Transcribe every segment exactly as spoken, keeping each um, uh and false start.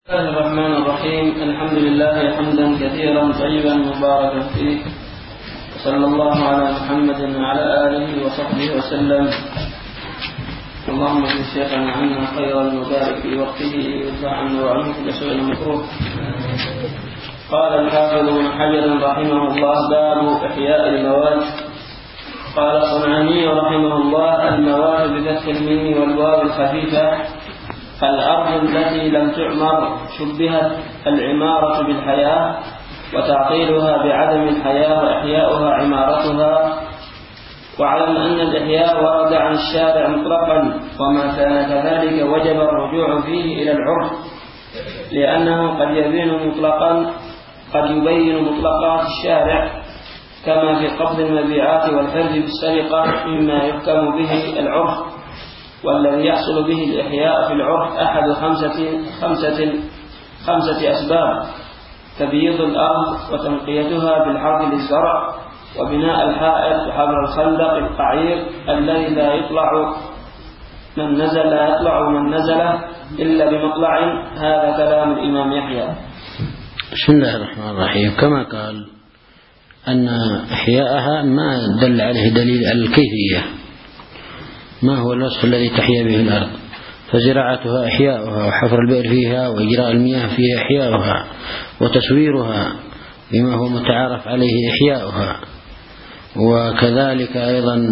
بسم الله الرحمن الرحيم. الحمد لله حمدا كثيرا طيبا مباركا فيه، وصلى الله على محمد وعلى آله وصحبه وسلم. اللهم اجعل شيخنا عنا خيرا وبارك في وقته وادفع عنا وعنه كل سوء مكروه. قال الحافظ ابن حجر رحمه الله: باب إحياء المواد. قال الصنعاني رحمه الله: المواد بفتح الميم والواو الخفيفة الأرض التي لم تعمر، شبهت العمارة بالحياة وتعطيلها بعدم الحياة وإحياؤها عمارتها. واعلم أن الإحياء ورد عن الشارع مطلقا، وما كان كذلك وجب الرجوع فيه إلى العرف، لأنه قد يبين مطلقا قد يبين مطلقات الشارع، كما في قبض المبيعات والحرز بالسرقة مما يحكم به العرف. والذي يحصل به الإحياء في العرف أحد خمسة, خمسة, خمسة أسباب: تبييض الأرض وتنقيتها بالحرث للزرع، وبناء الحائط وحفر الخندق القعير الذي لا يطلع من نزل لا يطلع من نزله إلا بمطلع. هذا كلام الإمام يحيى. بسم الله الرحمن الرحيم. كما قال أن إحياءها ما دل عليه دليل على الكيفية، ما هو الوصف الذي تحيا به الأرض، فزراعتها إحياؤها، وحفر البئر فيها، وإجراء المياه فيها إحياؤها، وتسويرها بما هو متعارف عليه إحياؤها، وكذلك أيضا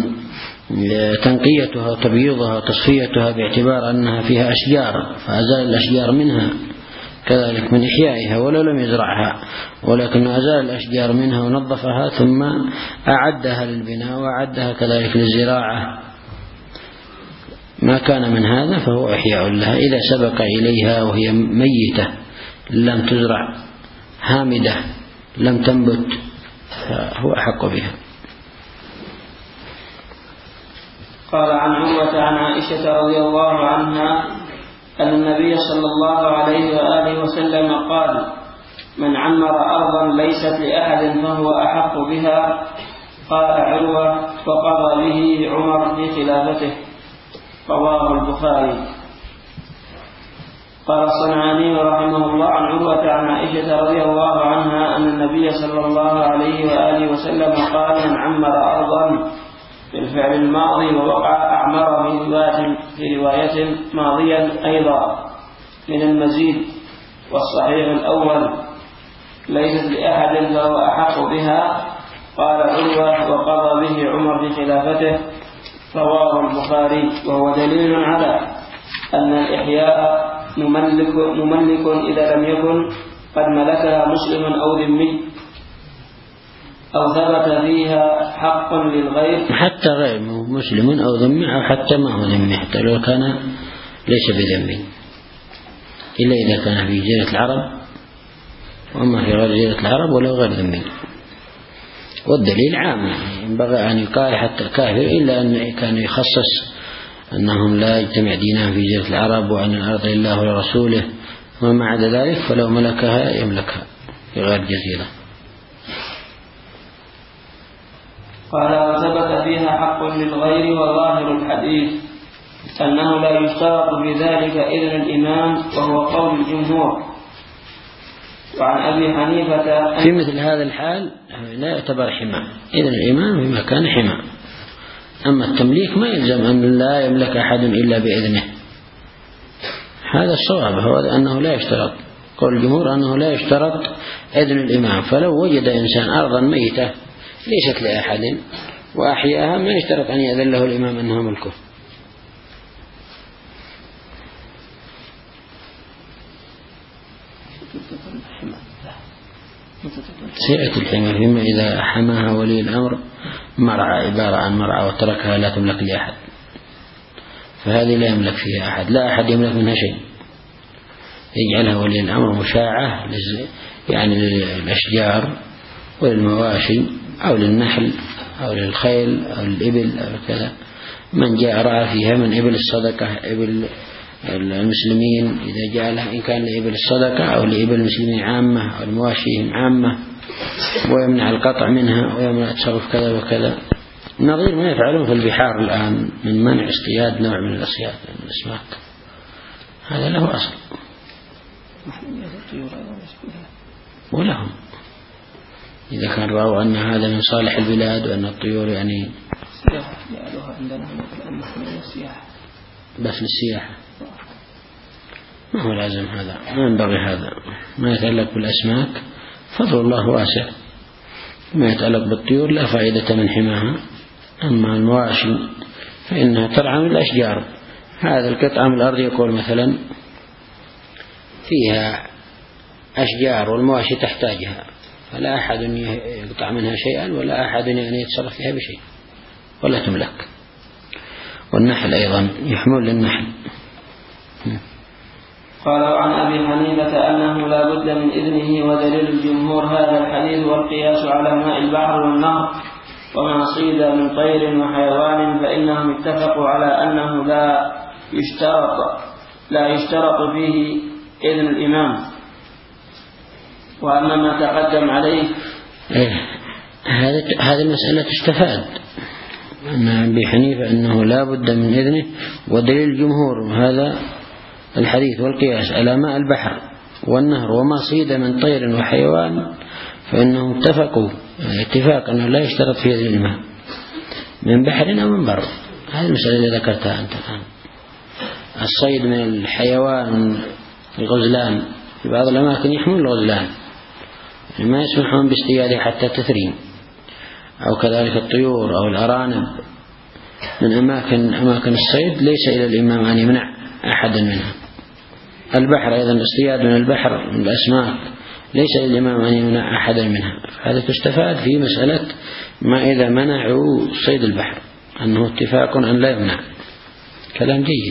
تنقيتها وتبييضها وتصفيتها باعتبار أنها فيها أشجار فأزال الأشجار منها، كذلك من إحيائها ولو لم يزرعها، ولكن أزال الأشجار منها ونظفها ثم أعدها للبناء وأعدها كذلك للزراعة. ما كان من هذا فهو إحياء لها. إذا سبق إليها وهي ميتة لم تزرع هامدة لم تنبت فهو أحق بها. قال عن عروة عن عائشة رضي الله عنها أن النبي صلى الله عليه وآله وسلم قال: من عمر أرضا ليست لأحد فهو أحق بها. قال عروة: وقضى به عمر في خلافته. رواه البخاري. قال الصنعاني رحمه الله عن عروة عن عائشة رضي الله عنها أن النبي صلى الله عليه وآله وسلم قال: من عمر أرضا بالفعل الماضي ووقع أعمر في رواية ماضيا أيضا من المزيد، والصحيح الأول ليست لأحد فهو أحق بها. قال عروة: وقضى به عمر في خلافته. رواه البخاري. وهو دليل على أن الإحياء مملك, مملك إذا لم يكن قد ملكها مسلم أو ذمي أو ثبت فيها حق للغير، حتى غير مسلم أو ذمي، أو حتى ما هو ذمي، حتى لو كان ليس بذمي، إلا إذا كان في جزيرة العرب، وأما في غير جزيرة العرب ولو غير ذمي. والدليل عام، ينبغي أن يقال حتى الكافر، إلا أن كان يخصص أنهم لا يجتمع دينهم في جزيرة العرب، وأن الأرض لله ولرسوله، وما عدا ذلك فلو ملكها يملكها في غير جزيرة. قال: وثبت فيها حق للغير. وظاهر الحديث أنه لا يشترط في ذلك إذن الإمام، وهو قول الجمهور. وعن أبي حنيفة في مثل هذا الحال لا يعتبر حماء، إذن الإمام في مكان حماء. أما التمليك ما يلزم أن لا يملك أحد إلا بإذنه، هذا الصواب، هو أنه لا يشترط. قول الجمهور أنه لا يشترط إذن الإمام، فلو وجد إنسان أرضا ميتة ليست لأحد وأحياها ما يشترط أن يأذن له الإمام أنها ملكه. سيئة الحمى فيما إذا حماها ولي الأمر مرعى، عبارة عن مرعى وتركها لا تملك لأحد، فهذه لا يملك فيها أحد، لا أحد يملك منها شيء، يجعلها ولي الأمر مشاعة يعني للأشجار وللمواشي أو للنحل أو للخيل أو للإبل أو كذا. من جاء رعى فيها من إبل الصدقة، إبل المسلمين إذا جعلها، إن كان لإبل الصدقة أو لإبل المسلمين عامة أو المواشيهم عامة، ويمنع القطع منها ويمنع التصرف كذا وكذا، نظير ما يفعلون في البحار الآن من منع اصطياد نوع من الأصياد من الأسماك، هذا له أصل. ولهم إذا كان رأوا أن هذا من صالح البلاد وأن الطيور يعني بس للسياحة ما هو لازم هذا، ما ينبغي هذا. ما يتعلق بالأسماك فضل الله واسع، ما يتعلق بالطيور لا فائدة من حماها. أما المواشي فإنها ترعى من الأشجار. هذا القطعة من الأرض يقول مثلا فيها أشجار والمواشي تحتاجها، فلا أحد يقطع منها شيئا ولا أحد يعني يتصرف فيها بشيء ولا تملك. والنحل أيضا يحمل للنحل. قال عن أبي حنيفة أنه لا بد من إذنه، ودليل الجمهور هذا الحديث والقياس على ماء البحر والنهر وما صيد من طير وحيوان، فإنهم اتفقوا على أنه لا يشترط لا يشترط فيه إذن الإمام. وأما ما تقدم عليه هذه المسألة تستفاد أن أبي حنيفة أنه لا بد من إذنه، ودليل الجمهور هذا الحديث والقياس على ماء البحر والنهر وما صيد من طير وحيوان، فإنهم اتفقوا اتفاق أنه لا يشترط في هذه الماء من بحر أو من بر. هذه المسألة اللي ذكرتها أنت الآن. الصيد من الحيوان الغزلان في بعض الأماكن يحمل الغزلان يعني ما يسمحون باصطياده حتى تثرين، أو كذلك الطيور أو الأرانب من أماكن أماكن الصيد ليس إلى الإمام أن يمنع أحدا منها. البحر أيضا الاصطياد من البحر من الأسماك ليس للإمام أن يمنع أحدا منها. هذا تستفاد في مسألة ما إذا منعوا صيد البحر أنه اتفاق أن لا يمنع. كلام جيد.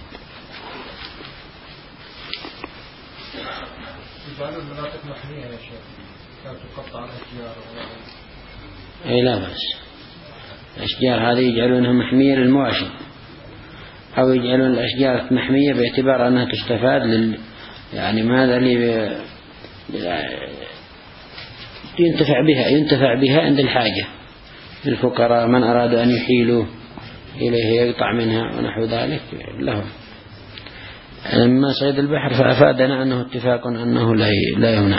أي لا بأس. الأشجار هذه يجعلونها محمية للمواشي، أو يجعلون الأشجار محمية باعتبار أنها تستفاد لل يعني ماذا اللي ينتفع بها ينتفع بها عند الحاجة للفقراء من أرادوا أن يحيلوا إليه يقطع منها ونحو ذلك لهم. أما صيد البحر فأفادنا أنه اتفاق أنه لا يمنع.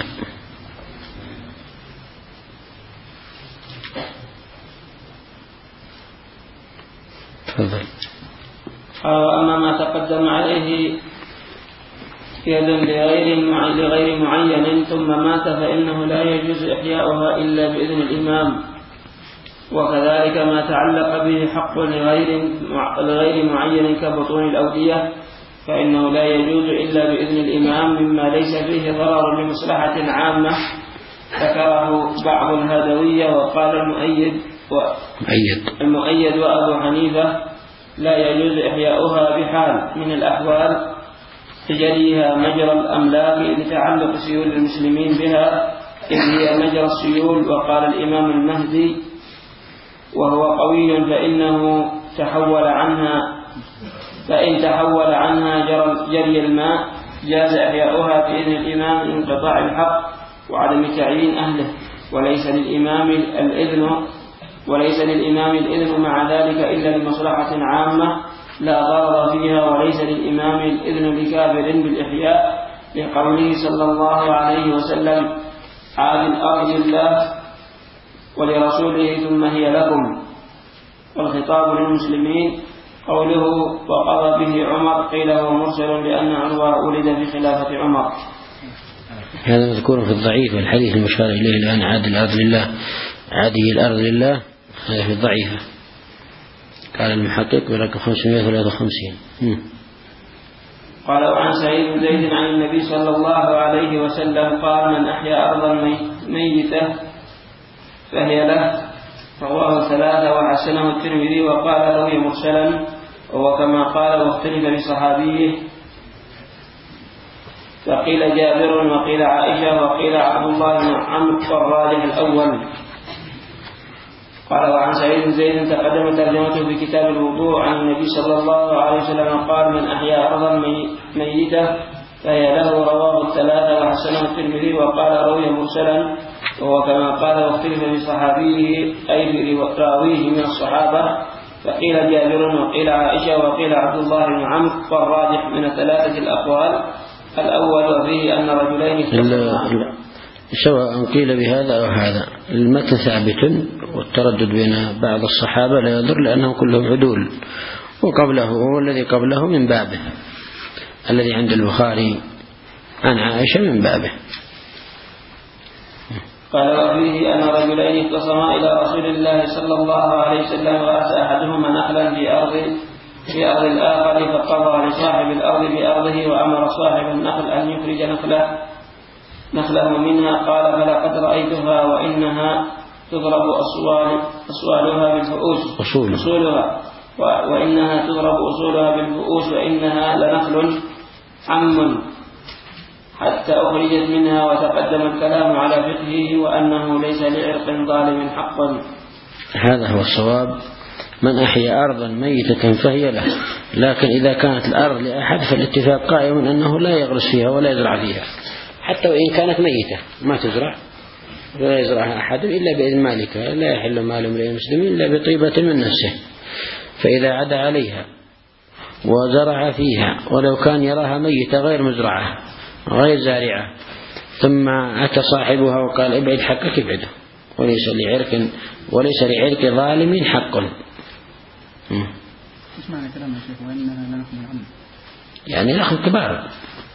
تفضل. أما ما تقدم عليه يد لغير لغير معين ثم مات فإنه لا يجوز إحياؤها إلا بإذن الإمام. وكذلك ما تعلق به حق لغير لغير معين كبطون الأودية فإنه لا يجوز إلا بإذن الإمام مما ليس فيه ضرر لمصلحة عامة ذكره بعض الهدوية. وقال المؤيد المؤيد وأبو حنيفة لا يجوز إحياؤها بحال من الأحوال تجريها مجرى الأملاك لتعلق سيول المسلمين بها إذ هي مجرى السيول. وقال الإمام المهدي وهو قوي فإنه تحول عنها فإن تحول عنها جرى جري الماء جاز إحياؤها بإذن الإمام انقطاع الحق وعدم تعيين أهله، وليس للإمام الإذن وليس للإمام الإذن مع ذلك إلا لمصلحة عامة لا ضرر فيها، وليس للإمام الإذن لكافر بالإحياء لقوله صلى الله عليه وسلم عاد الأرض لله ولرسوله ثم هي لكم. والخطاب للمسلمين قوله وقضى به عمر قيل هو مرسل لأن عروة ولد في خلافة عمر. هذا مذكور في الضعيف والحديث المشار إليه الآن عاد الأرض لله عاده الأرض لله هذا في الضعيفة. قال المحقق برقم خمسمائة وثلاثة وخمسين. قال عن سعيد بن زيد عن النبي صلى الله عليه وسلم قال من أحيا أرضا ميتة فهي له، رواه ثلاثة وحسنه الترمذي وقال روي مرسلا وهو كما قال واختلف بصحابيه فقيل جابر وقيل عائشة وقيل عبد الله بن عمرو والراجح الأول. قال وعن سعيد بن زيد تقدم ترجمته في كتاب الوضوء عن النبي صلى الله عليه وسلم قال من أحيا أرضا ميتة فهي له، رواه الثلاثة وحسنه الترمذي وقال روي مرسلا وهو كما قال واختلف بصحابيه أي براويه من الصحابة فقيل جابر وقيل عائشة وقيل عبد الله بن عمرو والراجح من ثلاثة الأقوال الأول وفيه أن رجلين سواء قيل بهذا أو هذا المتن ثابت، والتردد بين بعض الصحابة لا يضر لأنهم كلهم عدول، وقبله هو الذي قبله من بابه، الذي عند البخاري عن عائشة من بابه. قال وفيه أن رجلين اختصما إلى رسول الله صلى الله عليه وسلم وأتى أحدهما نخلا في أرض في أرض الآخر فقضى لصاحب الأرض بأرضه وأمر صاحب النخل أن يخرج نخله نخله منها. قال فلقد رأيتها وإنها تضرب أصوال أصوالها بالفؤوس أصول. أصولها وإنها تضرب أصولها بالفؤوس وإنها لنخل عم حتى أخرجت منها. وتقدم الكلام على فقهه وأنه ليس لعرق ظالم حقا. هذا هو الصواب، من أحيا أرضا ميتة فهي له، لكن إذا كانت الأرض لأحد فالاتفاق قائم أنه لا يغرس فيها ولا يزرع فيها، حتى وإن كانت ميتة ما تزرع ولا يزرعها أحد إلا بإذن مالكها، لا يحل مال امرئ مسلم إلا بطيبة من نفسه. فإذا عدا عليها وزرع فيها ولو كان يراها ميتة غير مزرعة غير زارعة، ثم أتى صاحبها وقال ابعد حقك ابعده، وليس لعرق وليس لعرق ظالم حق. ايش معنى كلام الشيخ وانها لا نخل عم؟ يعني نخل كبار.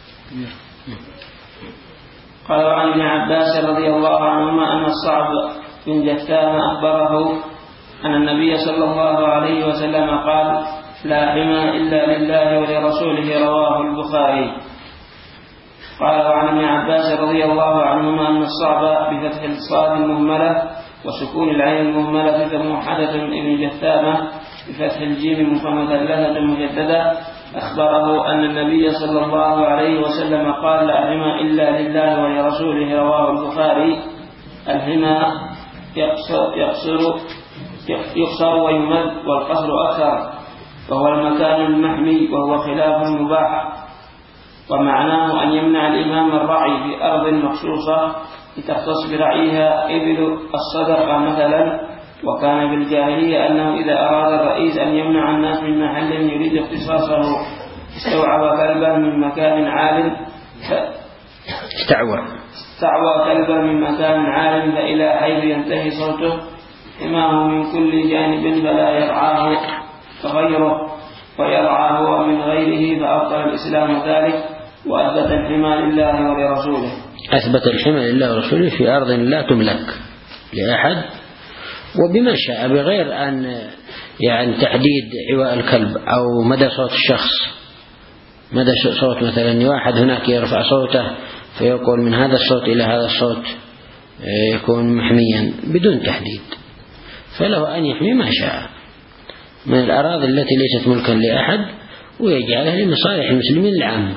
قال عن ابن عباس رضي الله عنهما أن الصعب بن جثام أخبره أن النبي صلى الله عليه وسلم قال لا حمى إلا لله ولرسوله، رواه البخاري. قال عن ابن عباس رضي الله عنهما أن الصعب بفتح الصاد المهملة وسكون العين المهملة موحدة ابن جثامة بفتح الجيم مثلثة مجددة أخبره أن النبي صلى الله عليه وسلم قال لا حمى إلا لله ولرسوله، رواه البخاري. الحمى يقصر, يقصر, يقصر ويمد والقصر أكثر، وهو المكان المحمي وهو خلاف المباح، ومعناه أن يمنع الإمام الرعي في أرض مخصوصة لتختص برعيها إبل الصدقة مثلا. وكان بالجاهلية أنه إذا أراد الرئيس أن يمنع الناس من محل يريد اختصاصه استوعب كلبا من مكان عال استعوى استعوى كلبا من مكان عال فإلى حيث ينتهي صوته حماه من كل جانب فلا يرعاه فغيره ويرعى هو من غيره، فأبطل الإسلام ذلك وأثبت الحمى لله ولرسوله. أثبت الحمى لله ورسوله في أرض لا تملك لأحد وبما شاء، بغير أن يعني تحديد عواء الكلب أو مدى صوت الشخص، مدى صوت مثلا واحد هناك يرفع صوته فيقول من هذا الصوت إلى هذا الصوت يكون محميا بدون تحديد، فله أن يحمي ما شاء من الأراضي التي ليست ملكا لأحد ويجعلها لمصالح المسلمين العامة.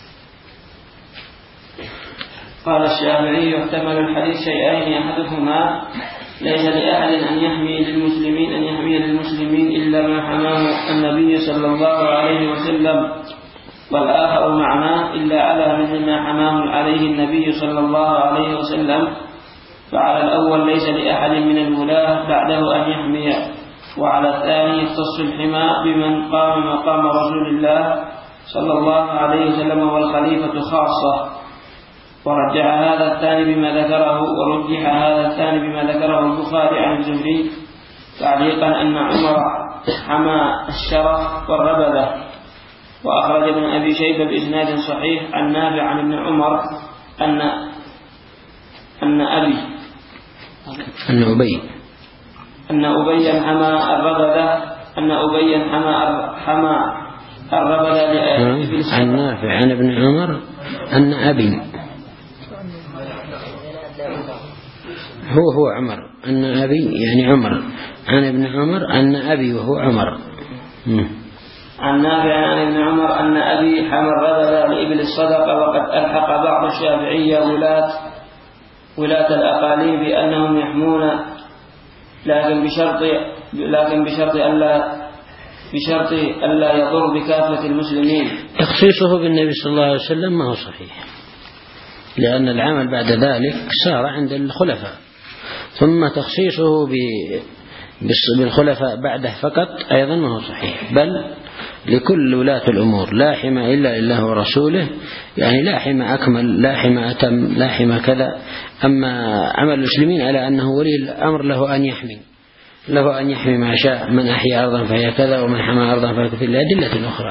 قال الشافعي يحتمل الحديث شيئين، أحدهما ليس لأحد أن يحمي للمسلمين أن يحمي للمسلمين إلا ما حماه النبي صلى الله عليه وسلم، والآخر معناه إلا على مثل ما حماه عليه النبي صلى الله عليه وسلم. فعلى الأول ليس لأحد من الولاة بعده أن يحمي، وعلى الثاني يختص الحمى بمن قام مقام رسول الله صلى الله عليه وسلم والخليفة خاصة. ورجع هذا الثاني بما ذكره ورجح هذا الثاني بما ذكره البخاري عن الزهري تعليقا أن عمر حمى الشرف والربذة. وأخرج ابن أبي شيبة بإسناد صحيح عن نافع عن ابن عمر أن أن أبي أن أبي أن أبي حمى الربذة أن أبي حمى حمى الربذة عن نافع عن ابن عمر أن أبي هو هو عمر أن أبي يعني عمر عن ابن عمر أن أبي وهو عمر. عن نافع عن ابن عمر أن أبي حمى الربذة لإبل الصدقة. وقد ألحق بعض الشافعية ولاة ولاة الأقاليم بأنهم يحمون لكن بشرط لكن بشرط ألا بشرط ألا يضر بكافة المسلمين. تخصيصه بالنبي صلى الله عليه وسلم ما هو صحيح، لأن العمل بعد ذلك صار عند الخلفاء، ثم تخصيصه بالخلفاء بعده فقط أيضا ما هو صحيح، بل لكل ولاة الأمور لا حمى إلا لله ورسوله، يعني لا حمى أكمل، لا حمى أتم، لا حمى كذا. أما عمل المسلمين على أنه ولي الأمر له أن يحمي، له أن يحمي ما شاء، من أحيا أرضا فهي كذا ومن حمى أرضا فهي كذا، لأدلة أخرى.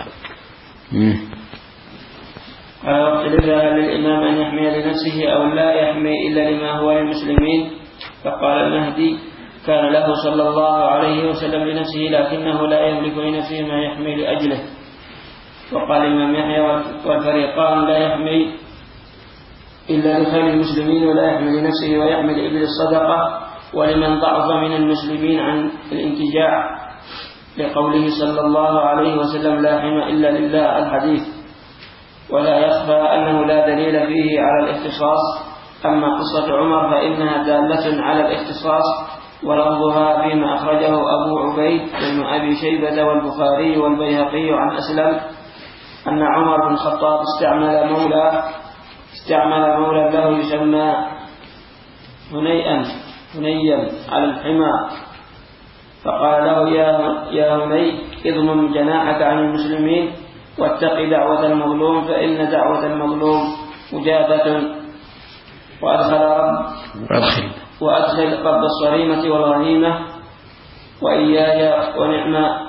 على وقت الإذاعة للإمام أن يحمي لنفسه أو لا يحمي إلا لما هو للمسلمين. فقال المهدي: كان له صلى الله عليه وسلم لنفسه لكنه لا يملك لنفسه ما يحمي لأجله. وقال الإمام يحيى: والفريقان لا يحمي إلا لخير المسلمين ولا يحمي لنفسه ويحمي لإبل الصدقة ولمن ضعف من المسلمين عن الانتجاع، لقوله صلى الله عليه وسلم: لا حمى إلا لله، الحديث. ولا يخفى أنه لا دليل فيه على الاختصاص. أما قصة عمر فإنها دالة على الاختصاص، ولفظها فيما أخرجه أبو عبيد بن أبي شيبة والبخاري والبيهقي عن أسلم أن عمر بن الخطاب استعمل مولى استعمل مولى له يسمى هنيئا هنيا على الحمى، فقال له: يا يا هني اضمم جناحك عن المسلمين واتق دعوة المظلوم فإن دعوة المظلوم مجابة. وأدخل رب وأدخل رب الصريمة والغنيمة وإياي ونعم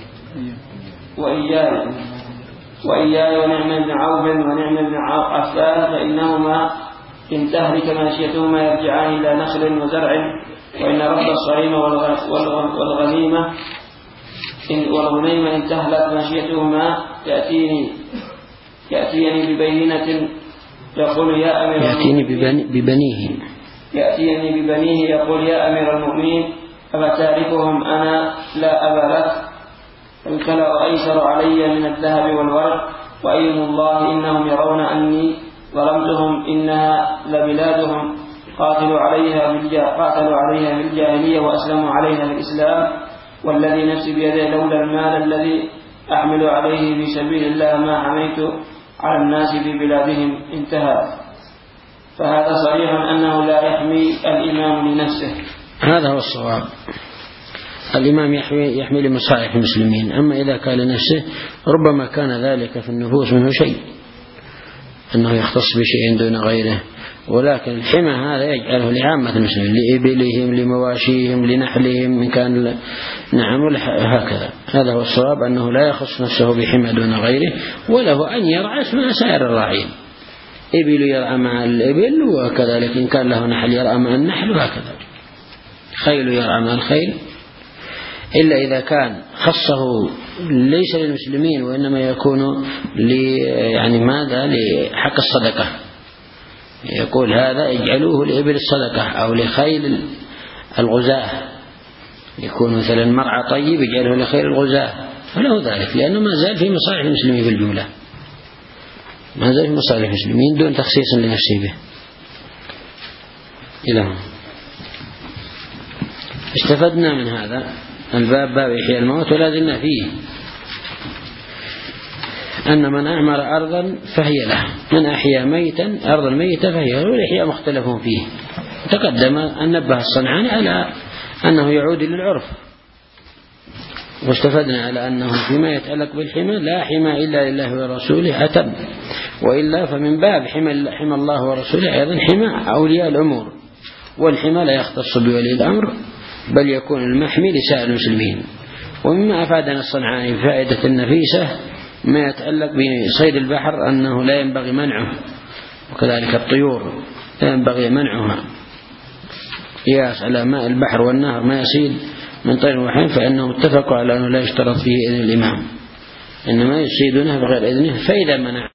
وإياي وإياي ونعم ابن عوف ونعم ابن عفان، فإنهما إن تهلك ماشيتهما يرجعان إلى نخل وزرع، وإن رب الصريمة والغنيمة والغنيمة إن تهلك ماشيتهما يأتيني يأتيني ببينة يقول: يا أمير يأتيني ببنيه يأتيني ببنيه يقول: يا أمير المؤمنين أفتاركهم أنا لا أبا لك؟ الكلأ أيسر علي من الذهب والورق، وأيم الله إنهم يرون أني ظلمتهم، إنها لبلادهم قاتلوا عليها قاتلوا عليها في الجاهلية وأسلموا عليها في الإسلام، والذي نفسي بيده لولا المال الذي أحمل عليه في سبيل الله ما حميت على الناس في بلادهم. انتهى. فهذا صريح أنه لا يحمي الإمام لنفسه. هذا هو الصواب. الإمام يحمي, يحمي لمصالح المسلمين، أما إذا كان لنفسه ربما كان ذلك في النفوس منه شيء، أنه يختص بشيء دون غيره، ولكن الحمى هذا يجعله لعامة المسلمين، لإبلهم لمواشيهم لنحلهم إن كان نعم هكذا. هذا هو الصواب، أنه لا يخص نفسه بحمى دون غيره، وله أن يرعى مع سائر الراعين. إبل يرعى مع الإبل، وكذلك إن كان له نحل يرعى مع النحل، وهكذا. خيل يرعى مع الخيل، إلا إذا كان خصه ليس للمسلمين وإنما يكون يعني ماذا لحق الصدقة، يقول هذا اجعلوه لإبل الصدقة أو لخيل الغزاة، يكون مثلا مرعى طيب يجعله لخيل الغزاة، فله ذلك، لأنه ما زال في مصالح المسلمين بالجملة، ما زال في مصالح المسلمين دون تخصيص لنفسه به. إلى استفدنا من هذا الباب باب إحياء الموت، ولا زلنا فيه أن من أعمر أرضا فهي له، من أحيا ميتا أرضا ميتا فهي له، والإحياء مختلف فيه. تقدم أن نبه الصنعاني على أنه يعود للعرف، واستفدنا على أنه فيما يتعلق بالحمى لا حمى إلا لله ورسوله أتم، وإلا فمن باب حمى, حمى الله ورسوله أيضا حمى أولياء الأمور، والحمى لا يختص بولي الأمر بل يكون المحمي لسائر المسلمين. ومما أفادنا الصنعاني بفائدة النفيسة ما يتعلق بصيد البحر أنه لا ينبغي منعه، وكذلك الطيور لا ينبغي منعها، قياس على ماء البحر والنهر ما يصيد من طير وحين، فإنه اتفقوا على أنه لا يشترط فيه إذن الإمام، إنما يصيدونه بغير إذنه، فإذا منع